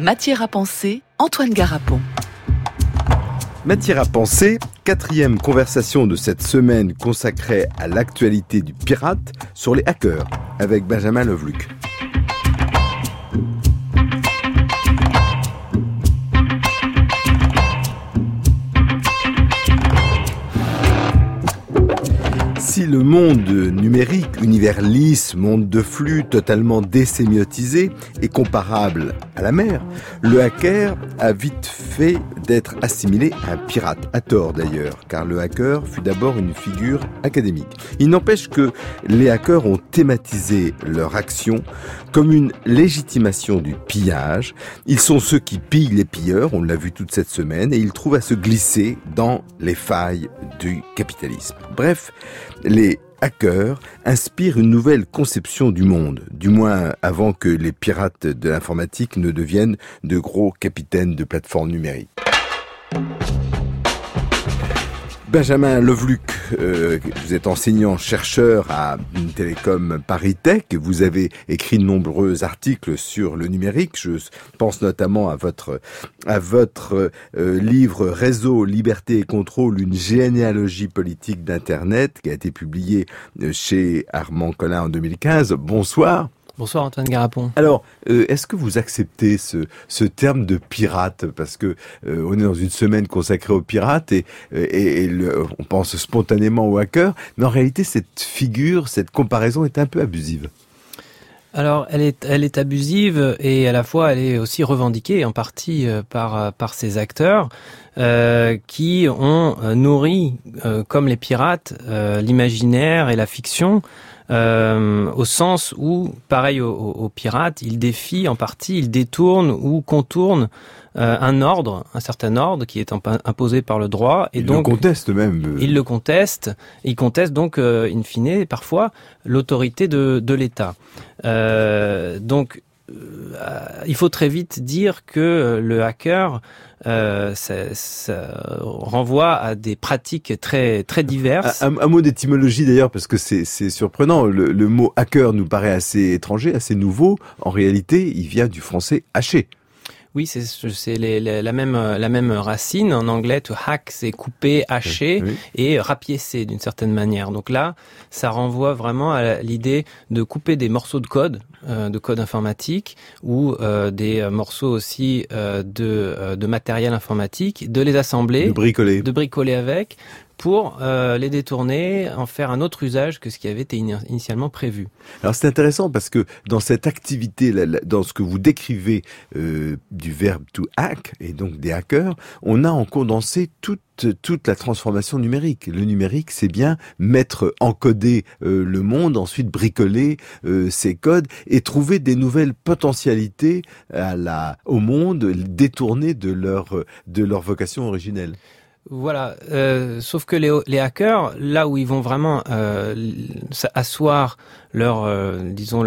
Matière à penser, Antoine Garapon. Matière à penser, 4e conversation de cette semaine consacrée à l'actualité du pirate sur les hackers, avec Benjamin Levluc. Si le monde numérique, univers lisse, monde de flux, totalement désémiotisé, est comparable à la mer, le hacker a vite fait d'être assimilé à un pirate, à tort d'ailleurs, car le hacker fut d'abord une figure académique. Il n'empêche que les hackers ont thématisé leur action comme une légitimation du pillage. Ils sont ceux qui pillent les pilleurs, on l'a vu toute cette semaine, et ils trouvent à se glisser dans les failles du capitalisme. Bref, les hackers inspirent une nouvelle conception du monde, du moins avant que les pirates de l'informatique ne deviennent de gros capitaines de plateformes numériques. Benjamin Levluc, vous êtes enseignant-chercheur à Télécom Paris Tech. Vous avez écrit de nombreux articles sur le numérique. Je pense notamment à votre livre Réseau, liberté et contrôle, une généalogie politique d'Internet, qui a été publié chez Armand Collin en 2015. Bonsoir. Bonsoir Antoine Garapon. Alors, est-ce que vous acceptez ce terme de pirate, parce que on est dans une semaine consacrée aux pirates et on pense spontanément aux hackers, mais en réalité cette figure, cette comparaison est un peu abusive. Alors, elle est abusive et à la fois elle est aussi revendiquée en partie par ces acteurs qui ont nourri, comme les pirates, l'imaginaire et la fiction. Au sens où, pareil aux pirates, ils défient en partie, ils détournent ou contournent un certain ordre qui est imposé par le droit. Et donc, le contestent même. Ils le contestent. Ils contestent donc, in fine, parfois, l'autorité de l'État. Donc, il faut très vite dire que le hacker ça renvoie à des pratiques très très diverses. Un mot d'étymologie d'ailleurs, parce que c'est surprenant. Le mot hacker nous paraît assez étranger, assez nouveau. En réalité, il vient du français hacher. Oui, c'est la même racine. En anglais, to hack, c'est couper, hacher, oui. Et rapiécer d'une certaine manière. Donc là, ça renvoie vraiment à l'idée de couper des morceaux de code informatique ou des morceaux aussi de matériel informatique, de les assembler, de bricoler avec, pour les détourner, en faire un autre usage que ce qui avait été initialement prévu. Alors c'est intéressant parce que dans cette activité, dans ce que vous décrivez du verbe to hack, et donc des hackers, on a en condensé toute la transformation numérique. Le numérique, c'est bien encoder le monde, ensuite bricoler ces codes et trouver des nouvelles potentialités au monde, détournées de leur vocation originelle. Voilà, sauf que les hackers, là où ils vont vraiment asseoir leur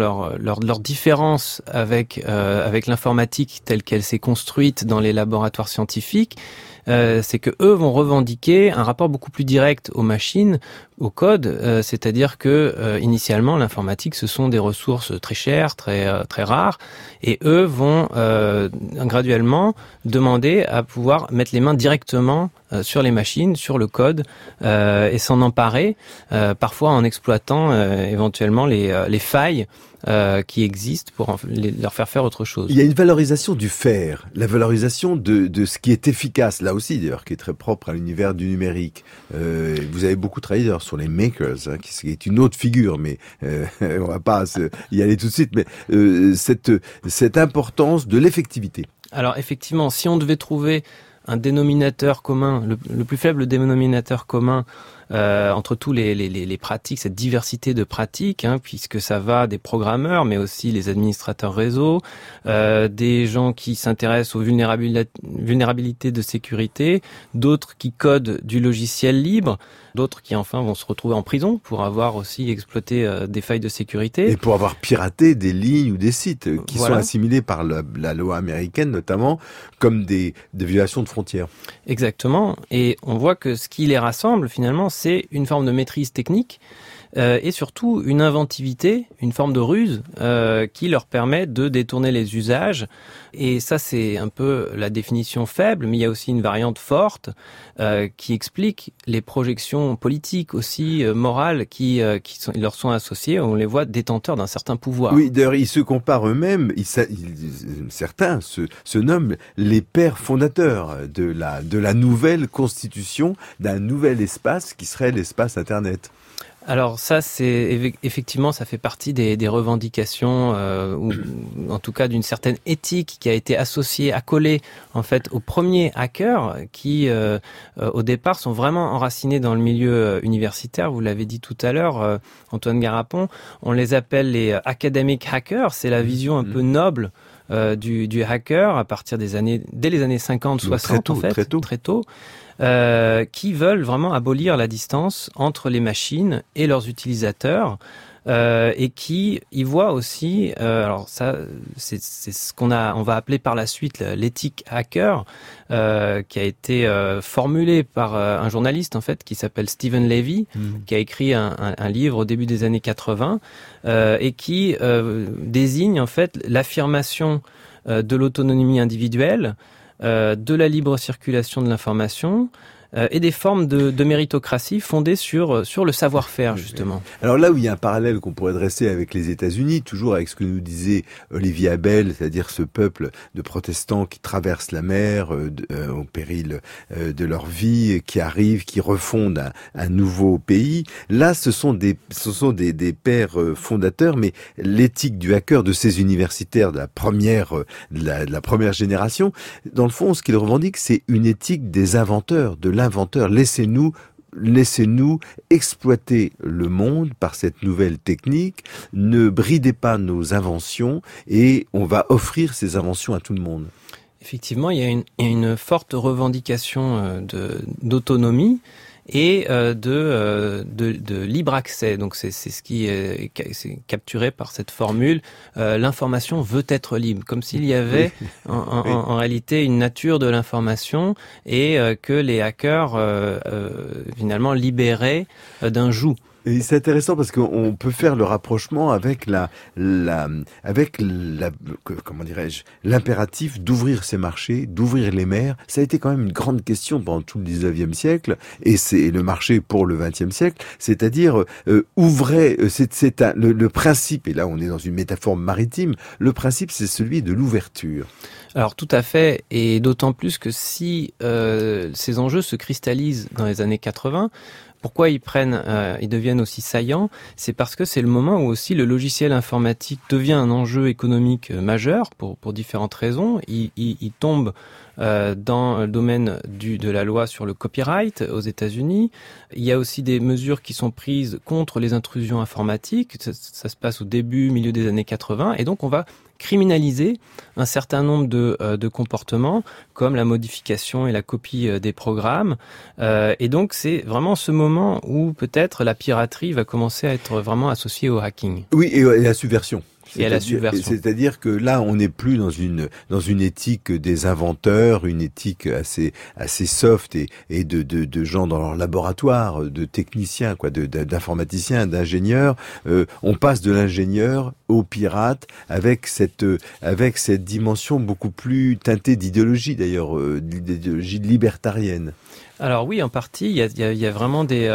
différence avec l'informatique telle qu'elle s'est construite dans les laboratoires scientifiques, c'est que eux vont revendiquer un rapport beaucoup plus direct aux machines, au code, c'est-à-dire que initialement l'informatique ce sont des ressources très chères, très rares, et eux vont graduellement demander à pouvoir mettre les mains directement sur les machines, sur le code, et s'en emparer, parfois en exploitant éventuellement les failles qui existent pour leur faire autre chose. Il y a une valorisation du faire, la valorisation de ce qui est efficace, là aussi d'ailleurs, qui est très propre à l'univers du numérique. Vous avez beaucoup travaillé d'ailleurs sur les makers, qui est une autre figure, mais on va pas y aller tout de suite, mais cette importance de l'effectivité. Alors effectivement, si on devait trouver un dénominateur commun, le plus faible dénominateur commun entre tous les pratiques, cette diversité de pratiques, puisque ça va des programmeurs, mais aussi les administrateurs réseau, des gens qui s'intéressent aux vulnérabilités de sécurité, d'autres qui codent du logiciel libre, d'autres qui enfin vont se retrouver en prison pour avoir aussi exploité des failles de sécurité. Et pour avoir piraté des lignes ou des sites qui sont assimilés par la loi américaine notamment comme des violations de frontières. Exactement. Et on voit que ce qui les rassemble finalement, c'est une forme de maîtrise technique, et surtout une inventivité, une forme de ruse qui leur permet de détourner les usages. Et ça, c'est un peu la définition faible, mais il y a aussi une variante forte qui explique les projections politiques aussi morales qui leur sont associées. On les voit détenteurs d'un certain pouvoir. Oui, d'ailleurs, ils se comparent eux-mêmes. Certains se nomment les pères fondateurs de la nouvelle constitution, d'un nouvel espace qui serait l'espace Internet. Alors ça, c'est effectivement, ça fait partie des revendications, ou en tout cas d'une certaine éthique qui a été associée, accolée en fait aux premiers hackers qui, au départ, sont vraiment enracinés dans le milieu universitaire. Vous l'avez dit tout à l'heure, Antoine Garapon. On les appelle les academic hackers. C'est la vision un peu noble du hacker à partir dès les années 50, 60 très tôt. Qui veulent vraiment abolir la distance entre les machines et leurs utilisateurs, et qui y voient aussi, alors ça, c'est ce on va appeler par la suite l'éthique hacker, qui a été formulée par un journaliste en fait qui s'appelle Steven Levy, qui a écrit un livre au début des années 80, et qui désigne en fait l'affirmation de l'autonomie individuelle, de la libre circulation de l'information, et des formes de méritocratie fondées sur le savoir-faire, justement. Alors là où il y a un parallèle qu'on pourrait dresser avec les États-Unis, toujours avec ce que nous disait Olivier Abel, c'est-à-dire ce peuple de protestants qui traversent la mer au péril de leur vie, qui arrivent, qui refondent un nouveau pays. Là, ce sont des pères fondateurs, mais l'éthique du hacker, de ces universitaires de la première génération, dans le fond, ce qu'ils revendiquent, c'est une éthique des inventeurs, de l'inventeur. Laissez-nous exploiter le monde par cette nouvelle technique. Ne bridez pas nos inventions et on va offrir ces inventions à tout le monde. Effectivement, il y a une forte revendication d'autonomie et de libre accès. Donc c'est ce qui est capturé par cette formule. L'information veut être libre, comme s'il y avait en réalité une nature de l'information et que les hackers finalement libéraient d'un joug. Et c'est intéressant parce qu'on peut faire le rapprochement avec comment dirais-je, l'impératif d'ouvrir ces marchés, d'ouvrir les mers. Ça a été quand même une grande question pendant tout le 19e siècle et c'est le marché pour le 20e siècle. C'est-à-dire, le principe, et là on est dans une métaphore maritime, le principe c'est celui de l'ouverture. Alors tout à fait, et d'autant plus que si ces enjeux se cristallisent dans les années 80, pourquoi ils deviennent aussi saillants? C'est parce que c'est le moment où aussi le logiciel informatique devient un enjeu économique majeur pour différentes raisons. Il tombe dans le domaine de la loi sur le copyright aux États-Unis. Il y a aussi des mesures qui sont prises contre les intrusions informatiques. Ça se passe au milieu des années 80, et donc on va criminaliser un certain nombre de comportements comme la modification et la copie des programmes. Et donc c'est vraiment ce moment où peut-être la piraterie va commencer à être vraiment associée au hacking. Oui, et la subversion. Et à la subversion. C'est-à-dire que là, on n'est plus dans une éthique des inventeurs, une éthique assez soft et de gens dans leur laboratoire, de techniciens, d'informaticiens, d'ingénieurs. On passe de l'ingénieur au pirate avec cette dimension beaucoup plus teintée d'idéologie d'ailleurs, d'idéologie libertarienne. Alors oui, en partie, il y a vraiment des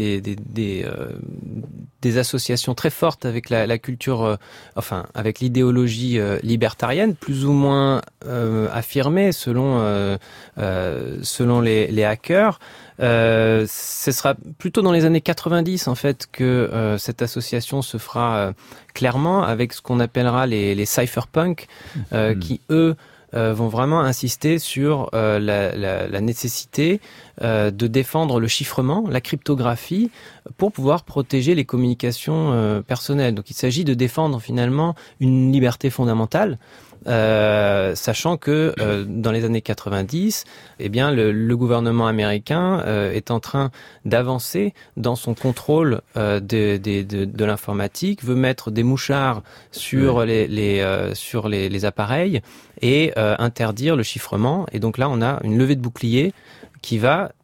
associations très fortes avec la culture, avec l'idéologie libertarienne, plus ou moins affirmée selon les hackers. Ce sera plutôt dans les années 90 en fait que cette association se fera clairement avec ce qu'on appellera les cypherpunks, qui eux vont vraiment insister sur la nécessité de défendre le chiffrement, la cryptographie, pour pouvoir protéger les communications personnelles. Donc il s'agit de défendre finalement une liberté fondamentale, sachant que dans les années 90, eh bien le gouvernement américain est en train d'avancer dans son contrôle de l'informatique, veut mettre des mouchards sur les appareils et interdire le chiffrement. Et donc là, on a une levée de bouclier qui va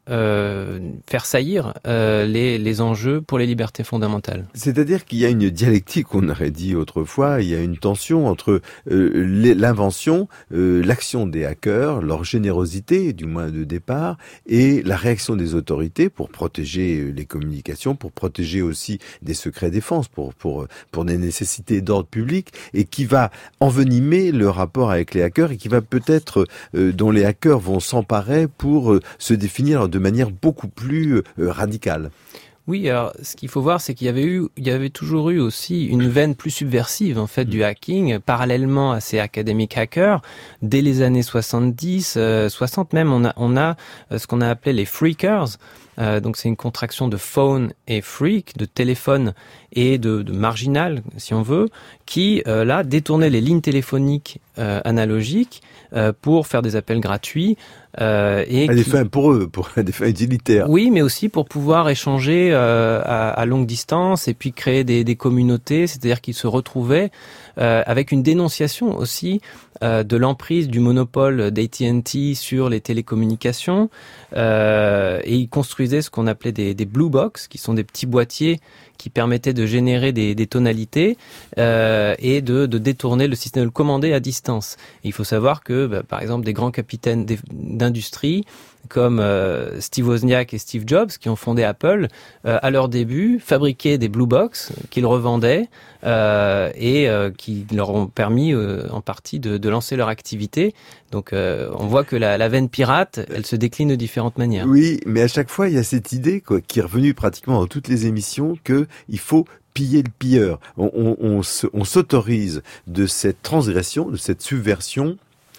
faire saillir les enjeux pour les libertés fondamentales. C'est-à-dire qu'il y a une dialectique, on aurait dit autrefois, il y a une tension entre l'invention, l'action des hackers, leur générosité, du moins de départ, et la réaction des autorités pour protéger les communications, pour protéger aussi des secrets défense, pour des nécessités d'ordre public, et qui va envenimer le rapport avec les hackers et qui va peut-être, dont les hackers vont s'emparer pour se définir de manière beaucoup plus radicale. Oui, alors ce qu'il faut voir, c'est qu'il y avait toujours eu aussi une veine plus subversive en fait du hacking, parallèlement à ces academic hackers. Dès les années 70, 60 même, on a ce qu'on a appelé les freakers. Donc c'est une contraction de phone et freak, de téléphone et de marginal, si on veut, qui là détournaient les lignes téléphoniques analogiques pour faire des appels gratuits. Et à des fins pour eux, pour des fins utilitaires. Oui, mais aussi pour pouvoir échanger à longue distance et puis créer des communautés, c'est-à-dire qu'ils se retrouvaient avec une dénonciation aussi de l'emprise du monopole d'AT&T sur les télécommunications, et ils construisaient ce qu'on appelait des blue box, qui sont des petits boîtiers qui permettaient de générer des tonalités et de détourner le système, de le commander à distance. Et il faut savoir que, par exemple, des grands capitaines d'industrie comme Steve Wozniak et Steve Jobs, qui ont fondé Apple, à leur début, fabriquaient des blue box qu'ils revendaient et qui leur ont permis en partie de lancer leur activité. Donc on voit que la veine pirate, elle se décline de différentes manières. Oui, mais à chaque fois, il y a cette idée qui est revenue pratiquement dans toutes les émissions, que il faut piller le pilleur. On s'autorise de cette transgression, de cette subversion,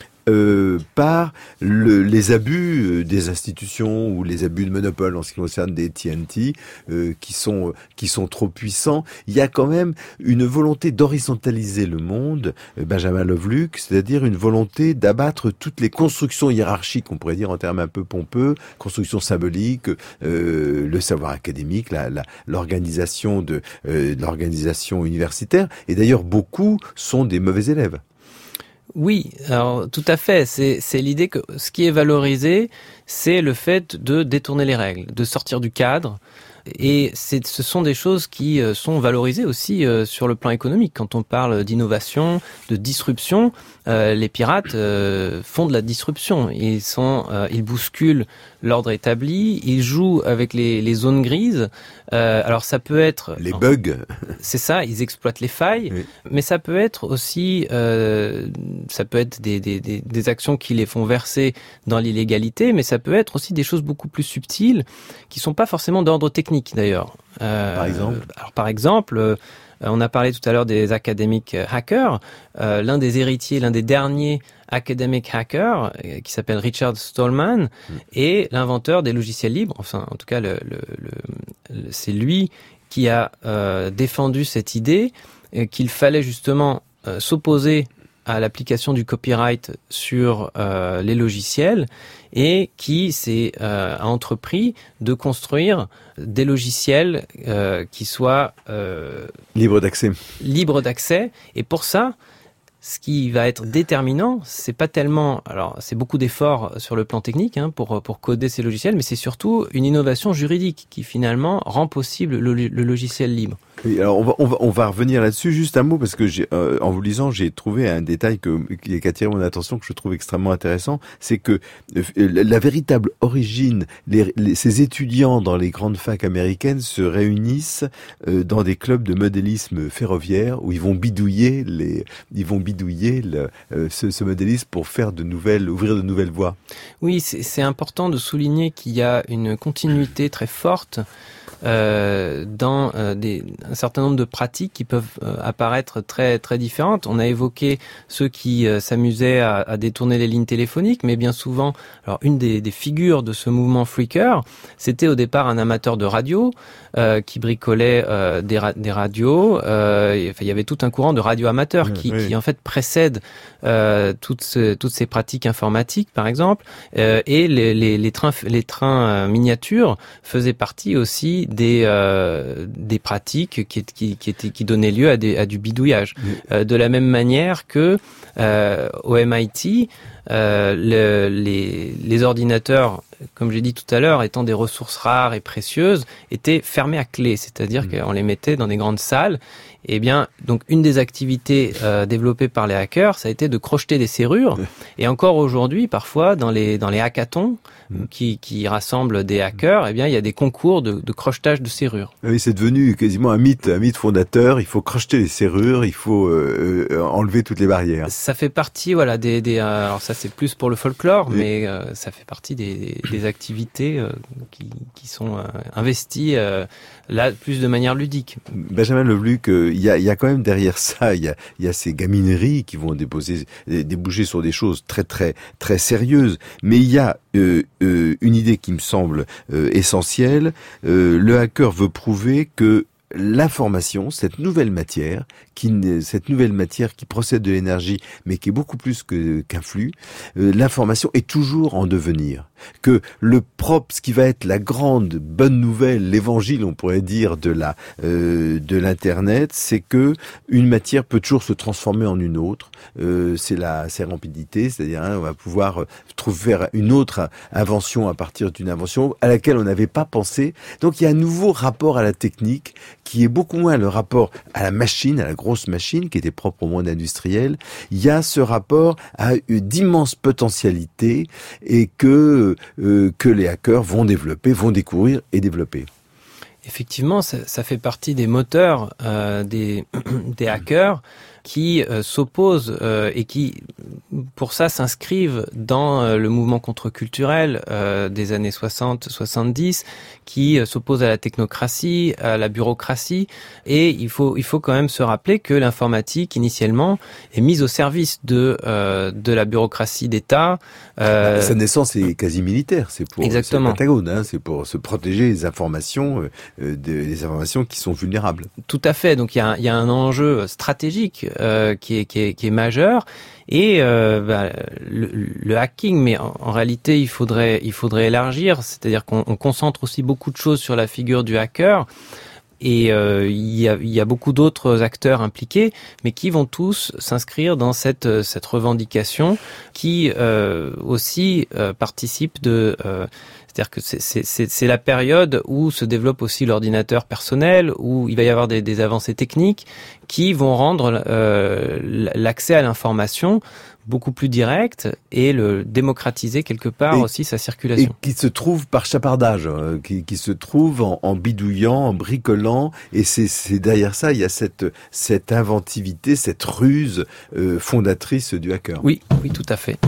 par les abus des institutions ou les abus de monopole en ce qui concerne des AT&T qui sont trop puissants. Il y a quand même une volonté d'horizontaliser le monde, Benjamin Loveluck, c'est-à-dire une volonté d'abattre toutes les constructions hiérarchiques, on pourrait dire en termes un peu pompeux, constructions symboliques, le savoir académique, l'organisation de l'organisation universitaire. Et d'ailleurs, beaucoup sont des mauvais élèves. Oui, alors tout à fait. C'est l'idée que ce qui est valorisé, c'est le fait de détourner les règles, de sortir du cadre. Et ce sont des choses qui sont valorisées aussi sur le plan économique. Quand on parle d'innovation, de disruption, les pirates font de la disruption. Ils bousculent l'ordre établi, ils jouent avec les zones grises. Alors ça peut être les bugs. C'est ça, ils exploitent les failles, oui. Mais ça peut être aussi des actions qui les font verser dans l'illégalité, mais ça peut être aussi des choses beaucoup plus subtiles qui sont pas forcément d'ordre technique d'ailleurs. Par exemple, on a parlé tout à l'heure des academic hackers. L'un des héritiers, l'un des derniers academic hackers, qui s'appelle Richard Stallman, est l'inventeur des logiciels libres. Enfin, en tout cas, c'est lui qui a défendu cette idée qu'il fallait justement s'opposer à l'application du copyright sur les logiciels et qui a entrepris de construire des logiciels qui soient libres d'accès. Et pour ça, ce qui va être déterminant, c'est pas tellement, alors c'est beaucoup d'efforts sur le plan technique pour coder ces logiciels, mais c'est surtout une innovation juridique qui finalement rend possible le logiciel libre. Oui, alors on va revenir là-dessus. Juste un mot parce que en vous lisant, j'ai trouvé un détail qui a attiré mon attention, que je trouve extrêmement intéressant, c'est que la véritable origine, ces étudiants dans les grandes facs américaines se réunissent dans des clubs de modélisme ferroviaire où ils vont bidouiller ce modélisme pour ouvrir de nouvelles voies. Oui, c'est important de souligner qu'il y a une continuité très forte dans un certain nombre de pratiques qui peuvent apparaître très très différentes. On a évoqué ceux qui s'amusaient à détourner les lignes téléphoniques, mais bien souvent, alors une des figures de ce mouvement freaker, c'était au départ un amateur de radio qui bricolait des radios. Il y avait tout un courant de radio amateurs qui en fait précède toutes ces pratiques informatiques, par exemple, et les trains miniatures faisaient partie aussi des pratiques qui donnaient lieu à du bidouillage. De la même manière que au MIT, les ordinateurs comme j'ai dit tout à l'heure, étant des ressources rares et précieuses, étaient fermées à clé, c'est-à-dire qu'on les mettait dans des grandes salles. Et bien, donc une des activités développées par les hackers, ça a été de crocheter des serrures. Et encore aujourd'hui, parfois, dans les hackathons qui rassemblent des hackers, eh bien, il y a des concours de crochetage de serrures. Oui, c'est devenu quasiment un mythe fondateur. Il faut crocheter les serrures, il faut enlever toutes les barrières. Ça fait partie, voilà, alors ça c'est plus pour le folklore, mais ça fait partie des activités qui sont investies là plus de manière ludique. Benjamin Levluc, il y a quand même derrière ça, il y a ces gamineries qui vont déboucher sur des choses très très très sérieuses. Mais il y a une idée qui me semble essentielle. Le hacker veut prouver que l'information, cette nouvelle matière qui procède de l'énergie, mais qui est beaucoup plus qu'un flux, l'information est toujours en devenir. Que ce qui va être la grande bonne nouvelle, l'évangile, on pourrait dire, de l'internet, c'est que une matière peut toujours se transformer en une autre. C'est la sérendipité, c'est-à-dire on va pouvoir faire une autre invention à partir d'une invention à laquelle on n'avait pas pensé. Donc il y a un nouveau rapport à la technique qui est beaucoup moins le rapport à la machine, à la grosse machine qui était propre au monde industriel. Il y a ce rapport à d'immenses potentialités et que les hackers vont découvrir et développer. Effectivement, ça fait partie des moteurs des hackers qui s'opposent et qui, pour ça, s'inscrivent dans le mouvement contre-culturel des années 60-70, qui s'oppose à la technocratie, à la bureaucratie. Et il faut quand même se rappeler que l'informatique, initialement, est mise au service de la bureaucratie d'État. Sa naissance est quasi militaire, c'est pour le Pentagone, c'est pour se protéger des informations qui sont vulnérables. Tout à fait. Donc il y a un enjeu stratégique qui est majeur. Et le hacking, mais en réalité, il faudrait élargir, c'est-à-dire qu'on concentre aussi beaucoup de choses sur la figure du hacker. Et il y a beaucoup d'autres acteurs impliqués, mais qui vont tous s'inscrire dans cette revendication qui aussi participe de... c'est-à-dire que c'est la période où se développe aussi l'ordinateur personnel, où il va y avoir des avancées techniques qui vont rendre l'accès à l'information beaucoup plus direct et le démocratiser quelque part aussi sa circulation. Et qui se trouve par chapardage, qui se trouve en bidouillant, en bricolant, et c'est derrière ça, il y a cette inventivité, cette ruse fondatrice du hacker. Oui, tout à fait.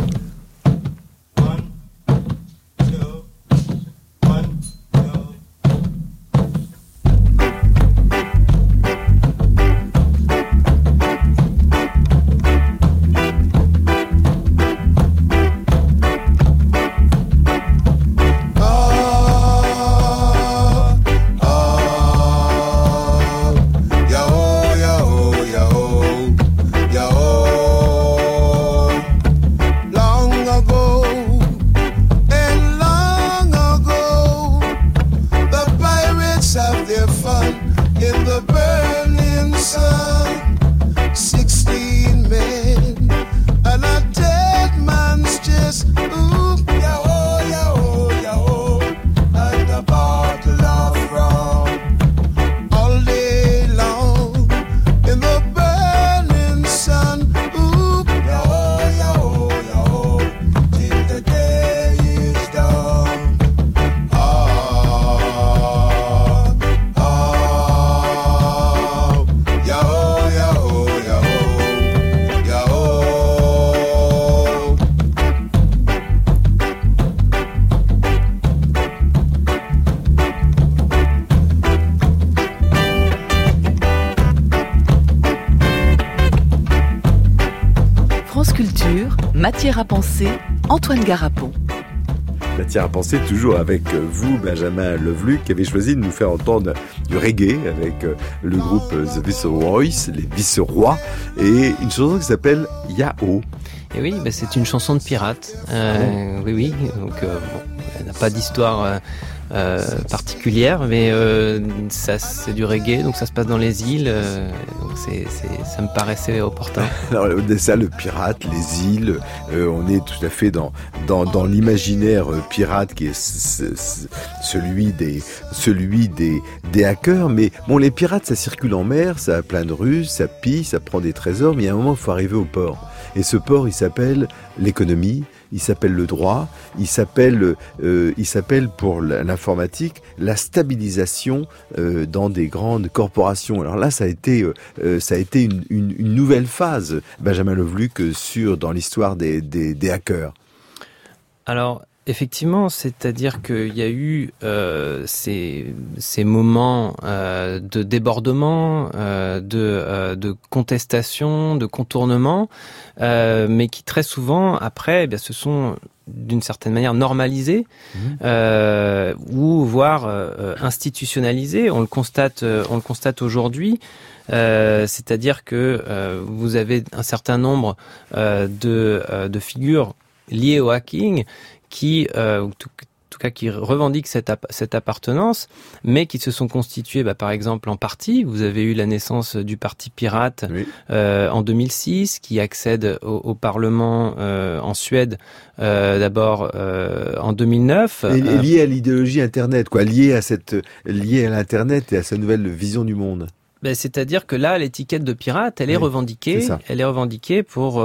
Matière à penser, Antoine Garapon. Matière à penser toujours avec vous, Benjamin Levluc, qui avez choisi de nous faire entendre du reggae avec le groupe The Viceroys, les Vicerois, et une chanson qui s'appelle Yahoo. Et oui, c'est une chanson de pirate. Oui. Donc, elle n'a pas d'histoire particulière, mais ça c'est du reggae, donc ça se passe dans les îles, donc ça me paraissait opportun. Alors Odessa, le pirate, les îles, on est tout à fait dans l'imaginaire pirate qui est celui des hackers. Mais bon, les pirates, ça circule en mer, ça a plein de ruses, ça pille, ça prend des trésors, mais il y a un moment, il faut arriver au port. Et ce port, il s'appelle l'économie, il s'appelle le droit, il s'appelle pour l'informatique la stabilisation dans des grandes corporations. Alors là, ça a été une nouvelle phase, Benjamin Levluc, dans l'histoire des hackers. Alors, effectivement, c'est-à-dire qu'il y a eu ces moments de débordement, de contestation, de contournement, mais qui très souvent, après, se sont d'une certaine manière normalisés, ou voire institutionnalisés. On le constate aujourd'hui. C'est-à-dire que vous avez un certain nombre de figures liées au hacking qui, en tout cas, qui revendiquent cette appartenance, mais qui se sont constitués, par exemple, en parti. Vous avez eu la naissance du Parti Pirate en 2006, qui accède au Parlement en Suède d'abord en 2009. Et lié à l'idéologie Internet, lié à l'Internet et à sa nouvelle vision du monde. C'est-à-dire que là, l'étiquette de pirate, elle est revendiquée. Elle est revendiquée pour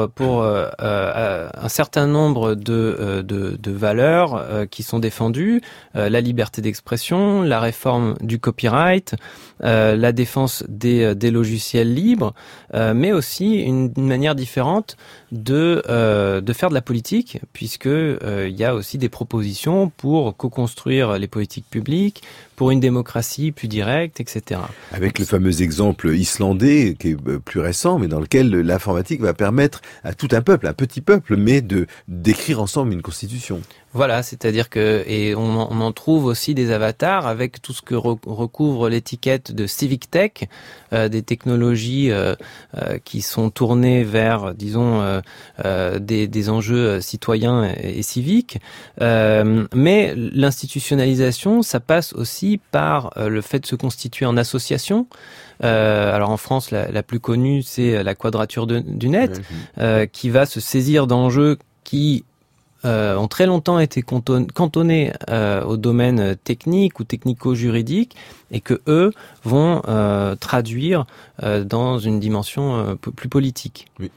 un certain nombre de valeurs qui sont défendues, la liberté d'expression, la réforme du copyright, la défense des logiciels libres, mais aussi une manière différente de faire de la politique, puisque il y a aussi des propositions pour co-construire les politiques publiques, pour une démocratie plus directe, etc. Avec le fameux exemple islandais, qui est plus récent, mais dans lequel l'informatique va permettre à tout un peuple, un petit peuple, mais d'écrire ensemble une constitution. Voilà, c'est-à-dire que, et on en trouve aussi des avatars avec tout ce que recouvre l'étiquette de civic tech, des technologies qui sont tournées vers, disons, des enjeux citoyens et civiques. Mais l'institutionnalisation, ça passe aussi par le fait de se constituer en association. Alors en France, la plus connue, c'est la Quadrature du Net, qui va se saisir d'enjeux qui ont très longtemps été cantonnés au domaine technique ou technico-juridique, et que eux vont traduire dans une dimension plus politique. Oui.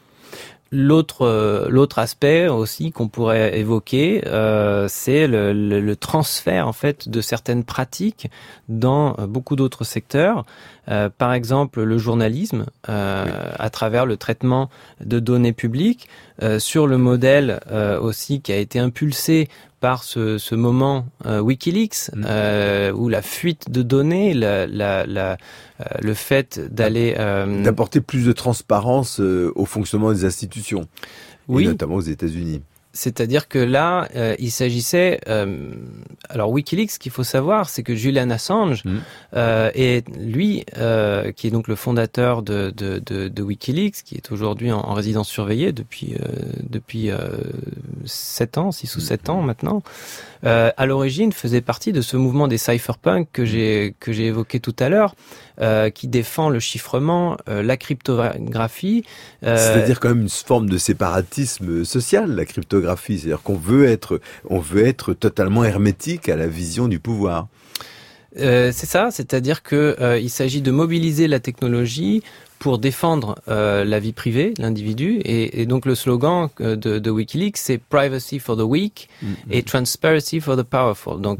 L'autre aspect aussi qu'on pourrait évoquer, c'est le transfert en fait de certaines pratiques dans beaucoup d'autres secteurs. Par exemple, le journalisme, à travers le traitement de données publiques, sur le modèle aussi qui a été impulsé par ce moment WikiLeaks, où la fuite de données, le fait d'aller d'apporter plus de transparence au fonctionnement des institutions, et notamment aux États-Unis. C'est-à-dire que là, il s'agissait... alors WikiLeaks, ce qu'il faut savoir, c'est que Julian Assange est lui, qui est donc le fondateur de WikiLeaks, qui est aujourd'hui en résidence surveillée depuis 7 ans, 6 ou 7 ans maintenant, à l'origine faisait partie de ce mouvement des cypherpunks que j'ai évoqué tout à l'heure, qui défend le chiffrement, la cryptographie. C'est-à-dire quand même une forme de séparatisme social, la cryptographie. C'est-à-dire qu'on veut être totalement hermétique à la vision du pouvoir. C'est ça, c'est-à-dire que il s'agit de mobiliser la technologie pour défendre la vie privée de l'individu, et donc le slogan de WikiLeaks, c'est Privacy for the weak et Transparency for the powerful. Donc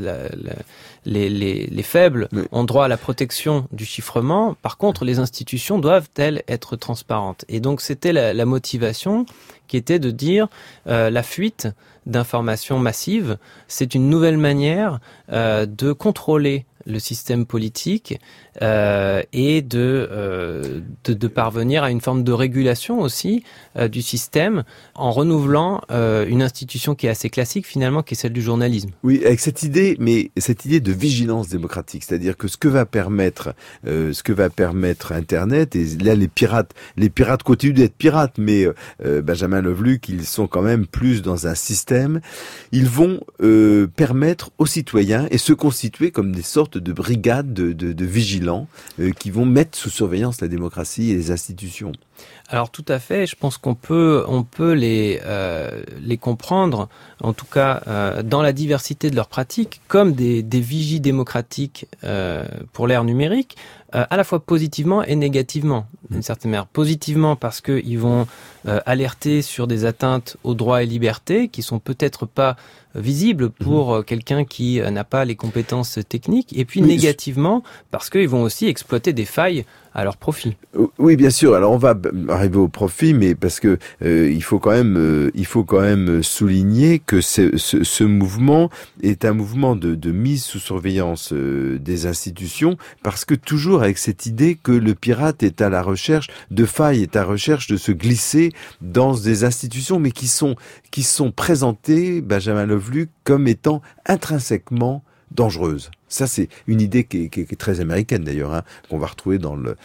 les faibles ont droit à la protection du chiffrement. Par contre, les institutions doivent-elles être transparentes? Et donc c'était la motivation qui était de dire la fuite d'informations massives, c'est une nouvelle manière de contrôler le système politique et de parvenir à une forme de régulation aussi du système en renouvelant une institution qui est assez classique finalement, qui est celle du journalisme. Oui, avec cette idée de vigilance démocratique, c'est-à-dire que ce que va permettre Internet, et là les pirates continuent d'être pirates, mais Benjamin Loveluck, ils sont quand même plus dans un système. Ils vont permettre aux citoyens et se constituer comme des sortes de brigades de vigilants qui vont mettre sous surveillance la démocratie et les institutions. Alors tout à fait, je pense qu'on peut les comprendre, en tout cas dans la diversité de leurs pratiques, comme des vigies démocratiques pour l'ère numérique, à la fois positivement et négativement, d'une certaine manière. Positivement parce qu'ils vont alerter sur des atteintes aux droits et libertés qui sont peut-être pas visibles pour quelqu'un qui n'a pas les compétences techniques, et puis négativement parce qu'ils vont aussi exploiter des failles à leur profit. Oui, bien sûr. Alors on va arriver au profit, mais parce que il faut quand même souligner que ce mouvement est un mouvement de mise sous surveillance des institutions, parce que toujours avec cette idée que le pirate est à la recherche de failles, est à la recherche de se glisser dans des institutions, mais qui sont présentées, Benjamin Loveluck, comme étant intrinsèquement dangereuses. Ça, c'est une idée qui est très américaine d'ailleurs, qu'on va retrouver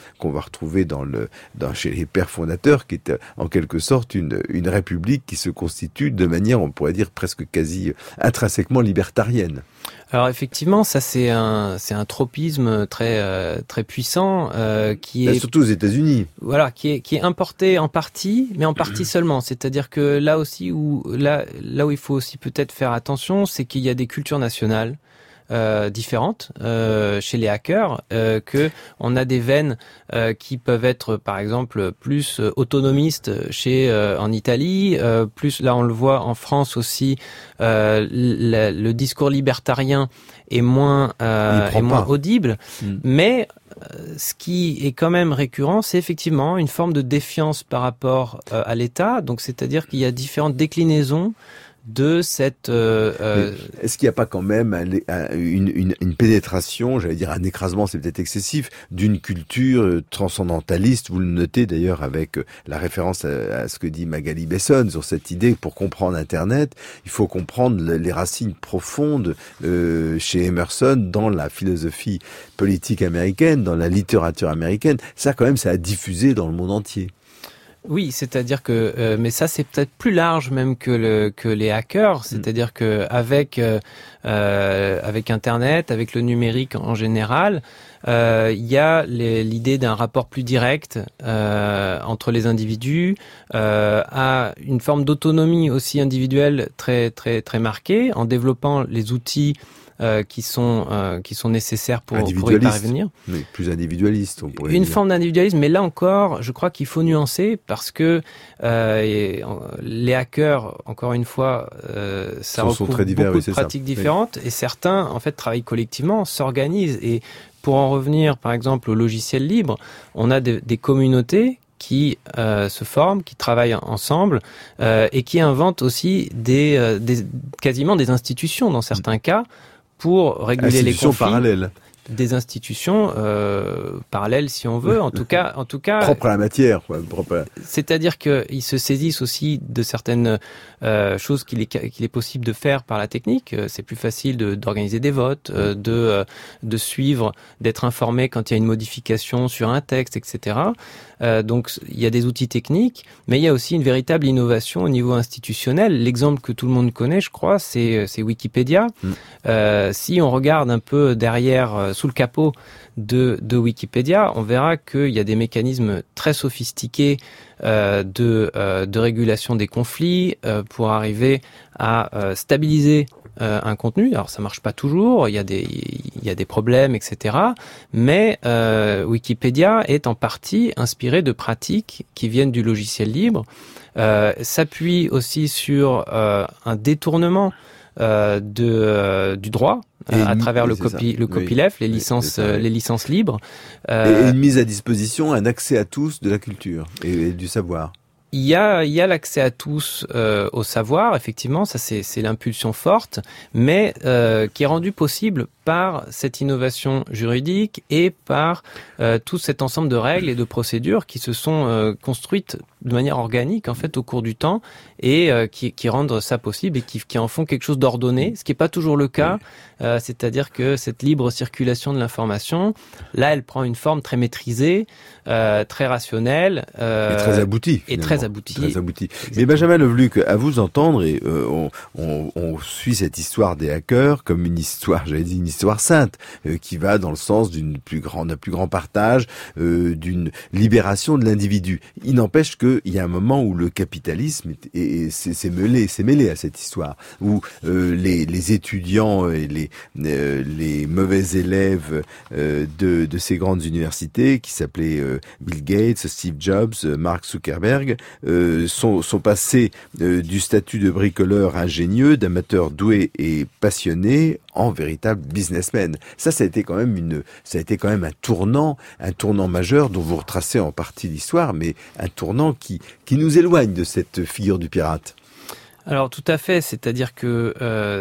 chez les pères fondateurs, qui est en quelque sorte une république qui se constitue de manière, on pourrait dire, presque quasi intrinsèquement libertarienne. Alors effectivement, ça c'est un tropisme très puissant qui est surtout aux États-Unis. Voilà, qui est importé en partie, mais en partie seulement. C'est-à-dire que là où il faut aussi peut-être faire attention, c'est qu'il y a des cultures nationales différentes chez les hackers, que on a des veines qui peuvent être par exemple plus autonomistes en Italie, plus là on le voit en France aussi, le discours libertarien est moins audible, mais ce qui est quand même récurrent, c'est effectivement une forme de défiance par rapport à l'État. Donc c'est-à-dire qu'il y a différentes déclinaisons de cette... Est-ce qu'il n'y a pas quand même une pénétration, j'allais dire un écrasement, c'est peut-être excessif, d'une culture transcendentaliste? Vous le notez d'ailleurs avec la référence à ce que dit Magali Besson sur cette idée. Pour comprendre Internet, il faut comprendre les racines profondes chez Emerson dans la philosophie politique américaine, dans la littérature américaine. Ça quand même, ça a diffusé dans le monde entier. Oui, c'est-à-dire que, mais ça c'est peut-être plus large même que les hackers. C'est-à-dire que avec Internet, avec le numérique en général, il y a l'idée d'un rapport plus direct entre les individus, à une forme d'autonomie aussi individuelle très très très marquée, en développant les outils qui sont nécessaires pour y parvenir. Mais plus individualiste, on pourrait dire. Une dire. forme d'individualisme, mais là encore, je crois qu'il faut nuancer parce que les hackers, encore une fois, ça recouvre très divers, beaucoup de pratiques différentes, et certains, en fait, travaillent collectivement, s'organisent. Et pour en revenir, par exemple, au logiciel libre, on a des communautés qui se forment, qui travaillent ensemble et qui inventent aussi quasiment des institutions dans certains cas, pour réguler les conflits. Parallèles. Des institutions parallèles, si on veut, en tout cas propre à la matière, quoi. C'est-à-dire qu'ils se saisissent aussi de certaines choses qu'il est possible de faire par la technique. C'est plus facile d'organiser des votes, de suivre, d'être informé quand il y a une modification sur un texte, etc. Donc il y a des outils techniques, mais il y a aussi une véritable innovation au niveau institutionnel. L'exemple que tout le monde connaît, je crois, c'est Wikipédia. Si on regarde un peu derrière, sous le capot de Wikipédia, on verra qu'il y a des mécanismes très sophistiqués de régulation des conflits pour arriver à stabiliser un contenu. Alors ça marche pas toujours, il y a des problèmes, etc. Mais Wikipédia est en partie inspiré de pratiques qui viennent du logiciel libre, s'appuie aussi sur un détournement du droit à travers le copyleft, les licences libres. Et une mise à disposition, un accès à tous de la culture et du savoir. Il y a l'accès à tous au savoir, effectivement, ça c'est l'impulsion forte, mais qui est rendue possible par cette innovation juridique et par tout cet ensemble de règles et de procédures qui se sont construites de manière organique en fait au cours du temps et qui rendent ça possible et qui en font quelque chose d'ordonné, ce qui n'est pas toujours le cas. C'est-à-dire que cette libre circulation de l'information, là, elle prend une forme très maîtrisée, très rationnelle et très aboutie. Très aboutie. Mais Benjamin Leveluc, à vous entendre, et on suit cette histoire des hackers comme une histoire, j'allais dire une histoire sainte, qui va dans le sens d'un plus grand partage, d'une libération de l'individu. Il n'empêche qu'il y a un moment où le capitalisme s'est mêlé à cette histoire, où les étudiants et les mauvais élèves de ces grandes universités qui s'appelaient Bill Gates, Steve Jobs, Mark Zuckerberg sont passés du statut de bricoleur ingénieux, d'amateur doué et passionné en véritable businessman. Ça a été quand même un tournant majeur dont vous retracez en partie l'histoire, mais un tournant qui nous éloigne de cette figure du pirate. Alors tout à fait, c'est-à-dire que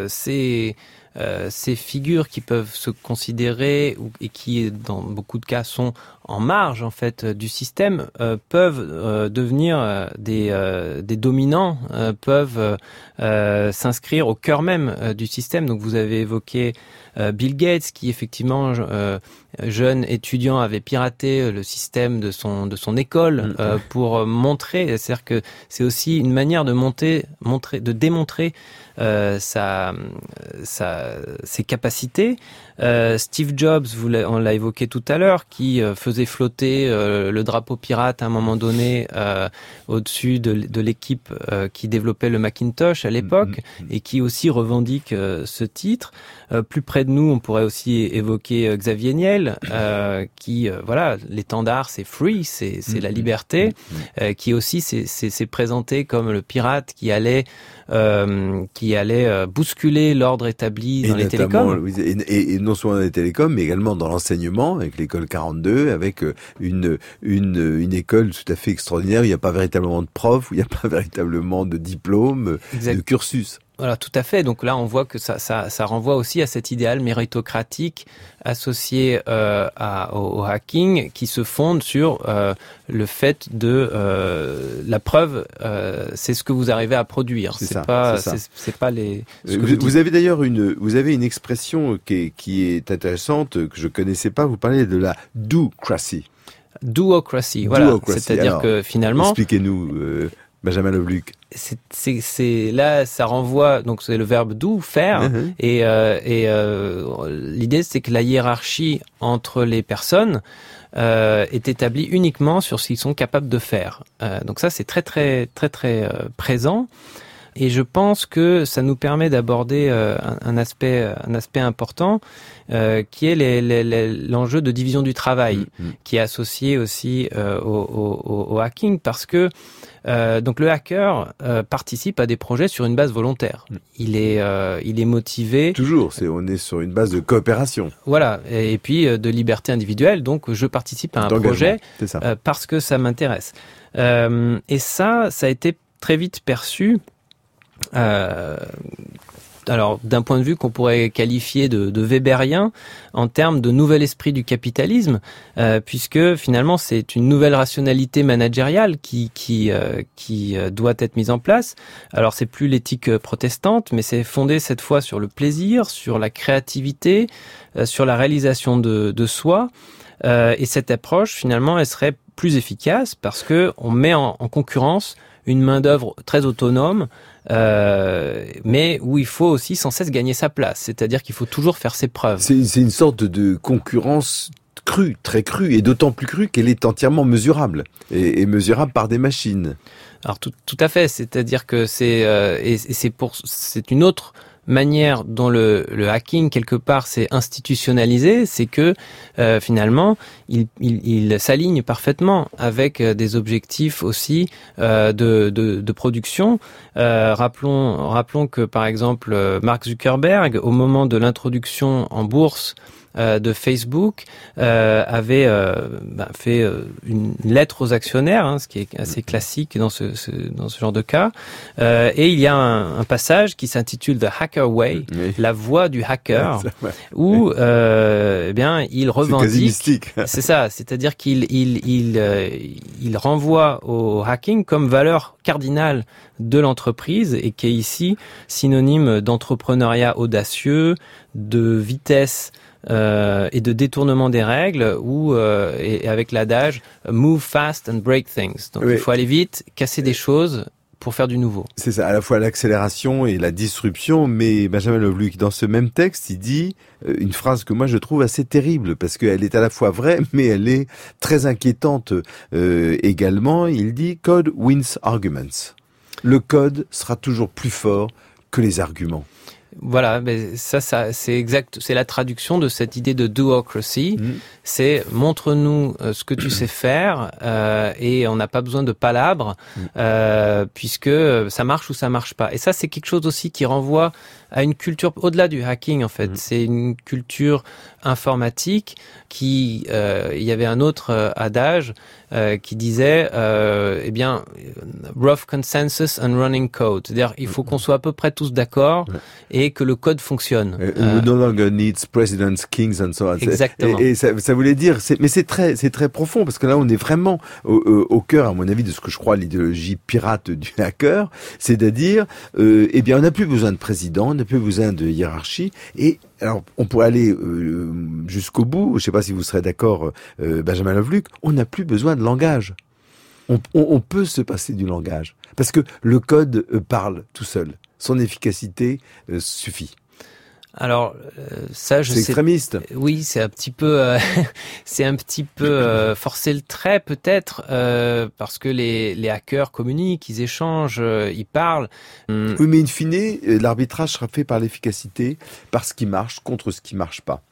ces figures qui peuvent se considérer et qui dans beaucoup de cas sont en marge en fait du système peuvent devenir des dominants, peuvent s'inscrire au cœur même du système. Donc vous avez évoqué Bill Gates qui effectivement jeune étudiant avait piraté le système de son école pour montrer, c'est-à-dire que c'est aussi une manière de démontrer ses capacités. Steve Jobs, on l'a évoqué tout à l'heure, qui faisait flotter le drapeau pirate à un moment donné au-dessus de l'équipe qui développait le Macintosh à l'époque et qui aussi revendique ce titre. Plus près de nous, on pourrait aussi évoquer Xavier Niel, qui l'étendard c'est free, c'est la liberté, qui aussi s'est présenté comme le pirate qui allait bousculer l'ordre établi dans les télécoms. Et non seulement dans les télécoms, mais également dans l'enseignement, avec l'école 42, avec une école tout à fait extraordinaire, où il n'y a pas véritablement de profs, où il n'y a pas véritablement de diplôme, de cursus. Voilà, tout à fait. Donc là, on voit que ça renvoie aussi à cet idéal méritocratique associé au hacking qui se fonde sur le fait de la preuve. C'est ce que vous arrivez à produire. C'est pas les. Vous avez d'ailleurs une expression qui est intéressante que je connaissais pas. Vous parlez de la do-cracy. Do-ocracy, voilà. C'est-à-dire que finalement. Expliquez-nous. Benjamin Leveluc. C'est là, ça renvoie, donc c'est le verbe do, faire, et l'idée c'est que la hiérarchie entre les personnes est établie uniquement sur ce qu'ils sont capables de faire. Donc ça c'est très présent. Et je pense que ça nous permet d'aborder un aspect important qui est l'enjeu de division du travail, qui est associé aussi au hacking, parce que donc le hacker participe à des projets sur une base volontaire. Il est motivé. Toujours, on est sur une base de coopération. Voilà, et puis de liberté individuelle. Donc je participe à un projet parce que ça m'intéresse. Et ça a été très vite perçu. Alors d'un point de vue qu'on pourrait qualifier de weberien en termes de nouvel esprit du capitalisme, puisque finalement c'est une nouvelle rationalité managériale qui doit être mise en place. Alors c'est plus l'éthique protestante, mais c'est fondé cette fois sur le plaisir, sur la créativité, sur la réalisation de soi. Et cette approche finalement elle serait plus efficace parce que on met en concurrence une main-d'œuvre très autonome, mais où il faut aussi sans cesse gagner sa place. C'est-à-dire qu'il faut toujours faire ses preuves. C'est une sorte de concurrence crue, très crue, et d'autant plus crue qu'elle est entièrement mesurable, et mesurable par des machines. Alors tout à fait. C'est-à-dire que c'est une autre manière dont le hacking quelque part s'est institutionnalisé, c'est que finalement il s'aligne parfaitement avec des objectifs aussi de production. Rappelons que par exemple Mark Zuckerberg, au moment de l'introduction en bourse de Facebook avait fait une lettre aux actionnaires, ce qui est assez classique dans ce genre de cas. Et il y a un passage qui s'intitule The Hacker Way, la voie du hacker, où il revendique. C'est quasi mystique. C'est ça, c'est-à-dire qu'il renvoie au hacking comme valeur cardinale de l'entreprise et qui est ici synonyme d'entrepreneuriat audacieux, de vitesse et de détournement des règles, et avec l'adage move fast and break things. Donc il faut aller vite, casser des choses pour faire du nouveau. C'est ça, à la fois l'accélération et la disruption, mais Benjamin Loveluck, dans ce même texte, il dit une phrase que moi je trouve assez terrible, parce qu'elle est à la fois vraie, mais elle est très inquiétante également. Il dit « Code wins arguments ». Le code sera toujours plus fort que les arguments. Voilà, mais ça c'est exact, c'est la traduction de cette idée de doocracy. C'est montre-nous ce que tu sais faire et on n'a pas besoin de palabres puisque ça marche ou ça marche pas. Et ça c'est quelque chose aussi qui renvoie à une culture au-delà du hacking en fait. C'est une culture informatique qui il y avait un autre adage qui disait rough consensus and running code, c'est-à-dire il faut qu'on soit à peu près tous d'accord et que le code fonctionne. We no longer need presidents, kings and so on. Exactement. Et ça voulait dire, mais c'est très profond parce que là on est vraiment au cœur, à mon avis, de ce que je crois l'idéologie pirate du hacker, c'est-à-dire on n'a plus besoin de président, on n'a plus besoin de hiérarchie. Et alors on pourrait aller jusqu'au bout. Je ne sais pas si vous serez d'accord, Benjamin Loveluck. On n'a plus besoin de langage. On peut se passer du langage parce que le code parle tout seul. Son efficacité suffit. Alors ça, je sais. C'est extrémiste. Oui, c'est un petit peu, forcer le trait peut-être parce que les hackers communiquent, ils échangent, ils parlent. Oui, mais in fine, l'arbitrage sera fait par l'efficacité, par ce qui marche contre ce qui marche pas.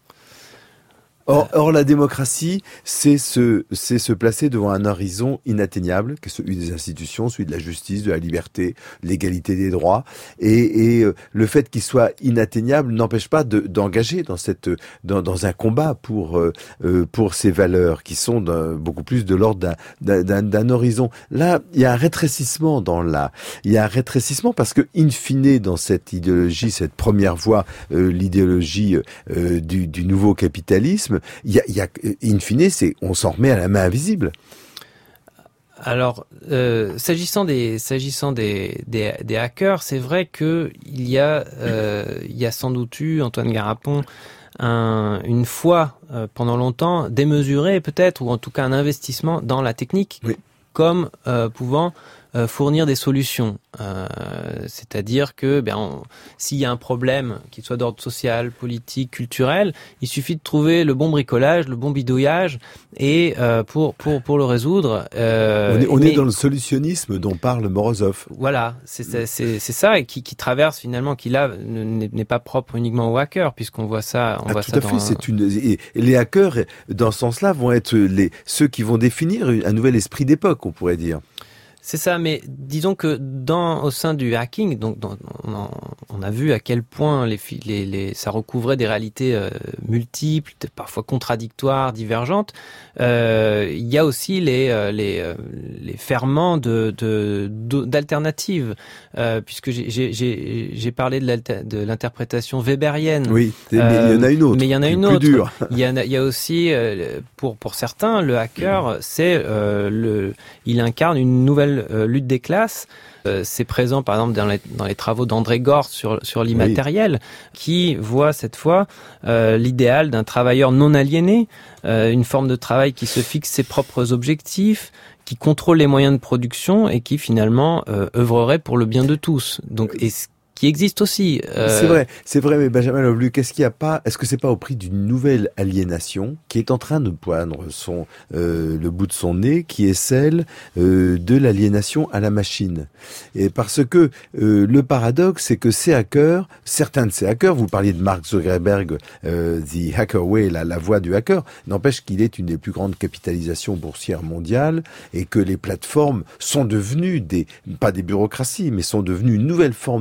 Or, la démocratie, c'est se placer devant un horizon inatteignable, qui est celui des institutions, celui de la justice, de la liberté, de l'égalité des droits. Et le fait qu'il soit inatteignable n'empêche pas d'engager dans un combat pour ces valeurs qui sont beaucoup plus de l'ordre d'un horizon. Là, il y a un rétrécissement il y a un rétrécissement parce que, in fine, dans cette idéologie, cette première voie, l'idéologie du nouveau capitalisme, il y a in fine, on s'en remet à la main invisible. Alors, s'agissant des hackers, c'est vrai que il y a sans doute eu, Antoine Garapon, une foi pendant longtemps démesurée peut-être, ou en tout cas un investissement dans la technique, comme pouvant fournir des solutions. C'est-à-dire que s'il y a un problème, qu'il soit d'ordre social, politique, culturel, il suffit de trouver le bon bricolage, le bon bidouillage, et pour le résoudre. On est dans le solutionnisme dont parle Morozov. Voilà, c'est ça, et qui traverse finalement, qui là n'est pas propre uniquement aux hackers, puisqu'on voit ça. Tout à fait. Et les hackers, dans ce sens-là, vont être ceux qui vont définir un nouvel esprit d'époque, on pourrait dire. C'est ça, mais disons que au sein du hacking, donc on a vu à quel point ça recouvrait des réalités multiples, parfois contradictoires, divergentes. Il y a aussi les ferments d'alternatives, puisque j'ai parlé de l'interprétation weberienne. Oui, mais il y en a une autre. Mais il y en a une autre. Plus dure. Il y a aussi pour certains, le hacker, il incarne une nouvelle lutte des classes. C'est présent par exemple dans les travaux d'André Gortz sur l'immatériel, qui voit cette fois l'idéal d'un travailleur non aliéné, une forme de travail qui se fixe ses propres objectifs, qui contrôle les moyens de production et qui finalement œuvrerait pour le bien de tous. Donc, qui existe aussi. C'est vrai, mais Benjamin Loveluck, est-ce que c'est pas au prix d'une nouvelle aliénation qui est en train de poindre le bout de son nez, qui est celle de l'aliénation à la machine. Et parce que le paradoxe, c'est que certains de ces hackers, vous parliez de Mark Zuckerberg, The Hacker Way, la voie du hacker, n'empêche qu'il est une des plus grandes capitalisations boursières mondiales et que les plateformes sont devenues pas des bureaucraties, mais sont devenues une nouvelle forme de pouvoir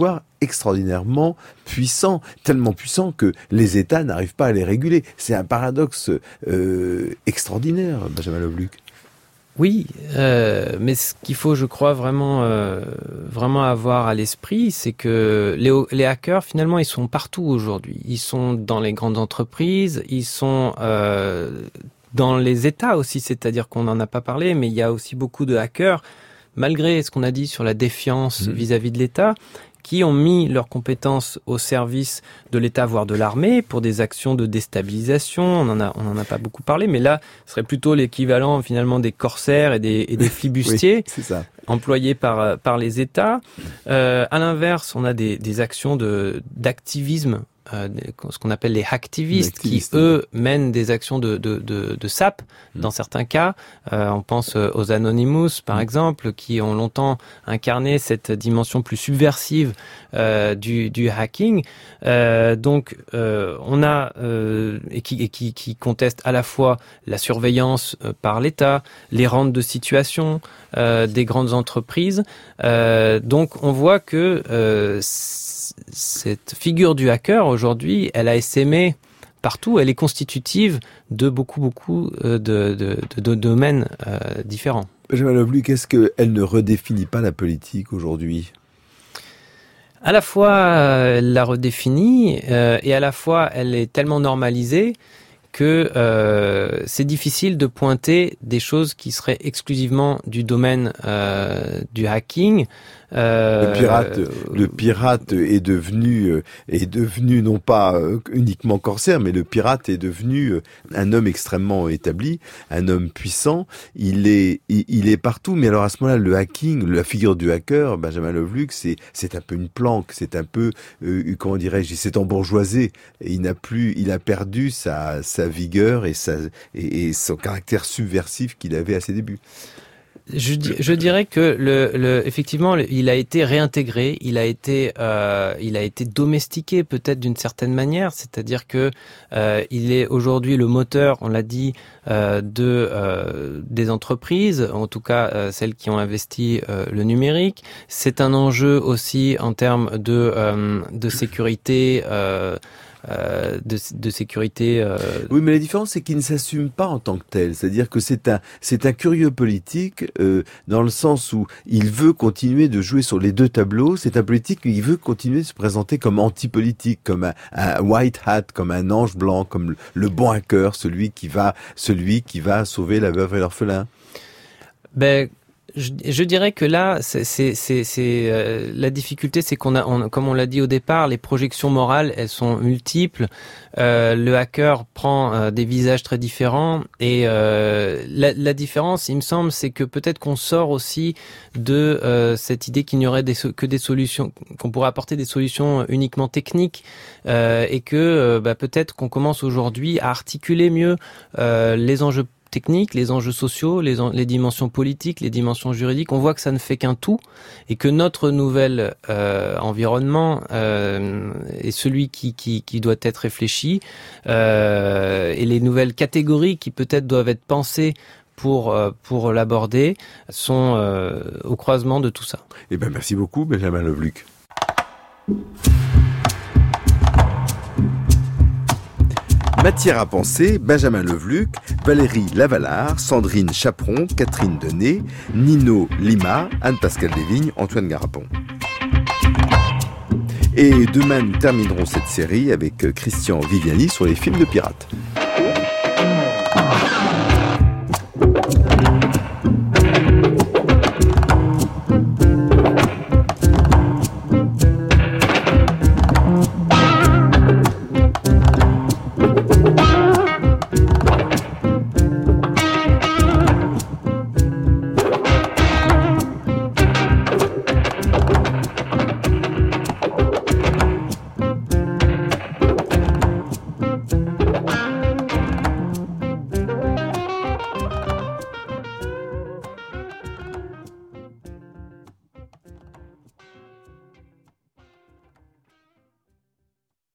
pouvoir extraordinairement puissants, tellement puissants que les États n'arrivent pas à les réguler. C'est un paradoxe extraordinaire, Benjamin Lovluc. Oui, mais ce qu'il faut, je crois, vraiment avoir à l'esprit, c'est que les hackers, finalement, ils sont partout aujourd'hui. Ils sont dans les grandes entreprises, ils sont dans les États aussi, c'est-à-dire qu'on n'en a pas parlé, mais il y a aussi beaucoup de hackers, malgré ce qu'on a dit sur la défiance vis-à-vis de l'État, qui ont mis leurs compétences au service de l'État, voire de l'armée, pour des actions de déstabilisation. On en a pas beaucoup parlé, mais là, ce serait plutôt l'équivalent finalement des corsaires et des flibustiers oui, c'est ça. Employés par les États. À l'inverse, on a des actions d'activisme, ce qu'on appelle les hacktivistes, qui eux mènent des actions de SAP dans certains cas. On pense aux Anonymous par exemple, qui ont longtemps incarné cette dimension plus subversive du hacking. Donc on a et qui contestent à la fois la surveillance par l'État, les rentes de situation des grandes entreprises. Donc on voit que cette figure du hacker aujourd'hui, elle a essaimé partout, elle est constitutive de beaucoup de domaines différents. Benjamin Lovluc, est-ce qu'elle ne redéfinit pas la politique aujourd'hui ? À la fois, elle la redéfinit et à la fois, elle est tellement normalisée que c'est difficile de pointer des choses qui seraient exclusivement du domaine du hacking. Le pirate est devenu non pas uniquement corsaire, mais le pirate est devenu un homme extrêmement établi, un homme puissant. Il est partout. Mais alors à ce moment-là, le hacking, la figure du hacker, Benjamin Lovluc, c'est un peu une planque, c'est un peu comment dirais-je, c'est embourgeoisé. Il a perdu sa vigueur et son caractère subversif qu'il avait à ses débuts. Je dirais que effectivement, il a été réintégré, il a été domestiqué peut-être d'une certaine manière, c'est-à-dire que il est aujourd'hui le moteur, on l'a dit, des entreprises, en tout cas celles qui ont investi le numérique. C'est un enjeu aussi en termes de sécurité. De sécurité. Oui, mais la différence, c'est qu'il ne s'assume pas en tant que tel. C'est-à-dire que c'est un curieux politique dans le sens où il veut continuer de jouer sur les deux tableaux. C'est un politique qui veut continuer de se présenter comme anti-politique, comme un white hat, comme un ange blanc, comme le bon hacker, celui qui va sauver la veuve et l'orphelin. Je dirais que là, c'est la difficulté, c'est comme on l'a dit au départ, les projections morales, elles sont multiples. Le hacker prend des visages très différents et la différence, il me semble, c'est que peut-être qu'on sort aussi de cette idée qu'il n'y aurait que des solutions, qu'on pourrait apporter des solutions uniquement techniques et que peut-être qu'on commence aujourd'hui à articuler mieux les enjeux techniques, les enjeux sociaux, les dimensions politiques, les dimensions juridiques. On voit que ça ne fait qu'un tout et que notre nouvel environnement est celui qui doit être réfléchi et les nouvelles catégories qui peut-être doivent être pensées pour l'aborder sont au croisement de tout ça. Eh bien, merci beaucoup, Benjamin Lovluc. Matière à penser, Benjamin Lovluc, Valérie Lavalard, Sandrine Chaperon, Catherine Denay, Nino Lima, Anne-Pascale Desvignes, Antoine Garapon. Et demain, nous terminerons cette série avec Christian Viviani sur les films de pirates.